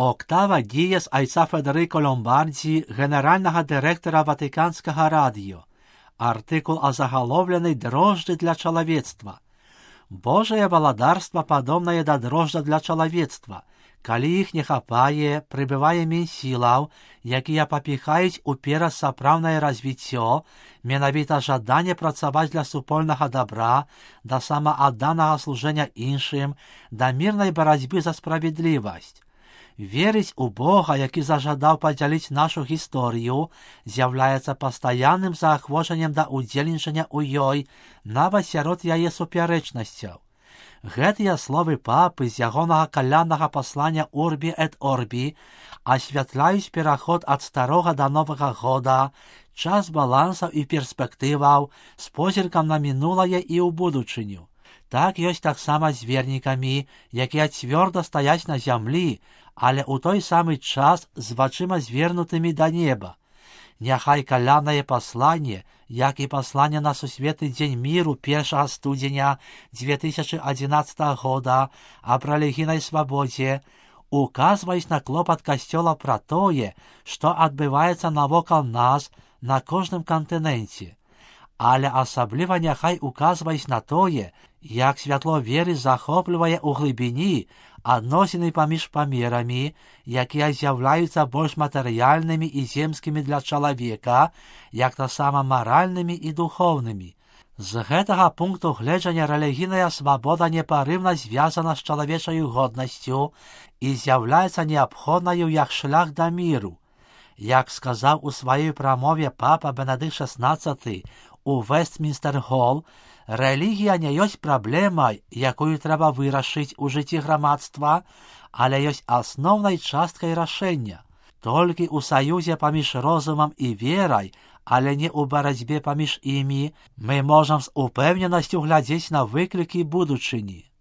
Октава Дієс айца Федерико Ломбардзі, генерального директора Ватиканського радіо. Артикул озаголовлений «Дрожжи для чалавецтва». Божае валадарства падобнае да дрожжа для чалавецтва. Калі іх не хапае, прыбывае менш сілаў, якія папіхаюць уперад сапраўднае развіццё, менавіта жаданне працаваць для супольнага дабра, да самаадданага служэння іншым, да мірнай барацьбы за справядлівасць. Верыць у Бога, які зажадаў падзяліць нашу гісторыю, з'яўляецца пастаянным заахвочаннем да ўдзельнічання ў ёй, нават сярод яе супярэчнасцяў. Гэтыя словы папы з ягонага каляннага паслання «Урбі эт Орбі» асвятляюць пераход ад старога да новага года, час балансаў і перспектываў з позіркам на мінулае і ў будучыню. Так ёсць таксама з вернікамі, якія цвёрда стаяць на зямлі, але ў той самы час з вачыма звернутымі да неба. Няхай калянае пасланне, як і пасланне на Сусветны дзень міру 1 студзеня 2011 года аб рэлігійнай свабодзе, указваюць на клопат Касцёла пра тое, што адбываецца навокал нас на кожным кантыненце. Але асабліва няхай указваюць на тое, як святло веры захоплівае ў глыбіні адносіны паміж памерамі, якія з'яўляюцца больш матэрыяльнымі і земскімі для чалавека, як таксама маральнымі і духоўнымі. З гэтага пункту гледжання рэлігійная свабода непарыўна звязана з чалавечаю годнасцю і з'яўляецца неабходнаю як шлях да міру. Як сказаў у сваёй прамове папа Бенедыкт XVI у Вестмінстер-Хол, рэлігія не ёсць праблемай, якую трэба вырашыць у жыцці грамадства, але ёсць асноўнай часткай рашэння. Толькі ў саюзе паміж розумам і верай, але не ў барацьбе паміж імі, мы можам з упэўненасцю глядзець на выклікі будучыні.